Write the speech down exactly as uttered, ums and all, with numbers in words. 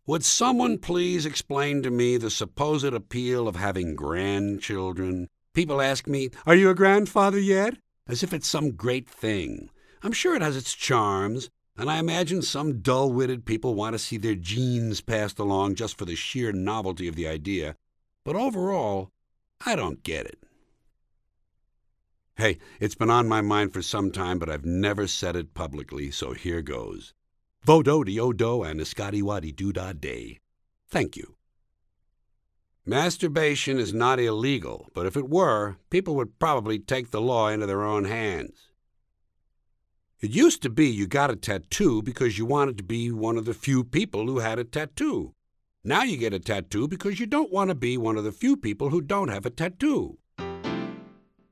Would someone please explain to me the supposed appeal of having grandchildren? People ask me, "Are you a grandfather yet?" as if it's some great thing. I'm sure it has its charms, and I imagine some dull-witted people want to see their genes passed along just for the sheer novelty of the idea. But overall, I don't get it. Hey, it's been on my mind for some time, but I've never said it publicly, so here goes. Vo-do-de-o-do and a-scotty-waddy-doo-dah-day. Thank you. Masturbation is not illegal, but if it were, people would probably take the law into their own hands. It used to be you got a tattoo because you wanted to be one of the few people who had a tattoo. Now you get a tattoo because you don't want to be one of the few people who don't have a tattoo.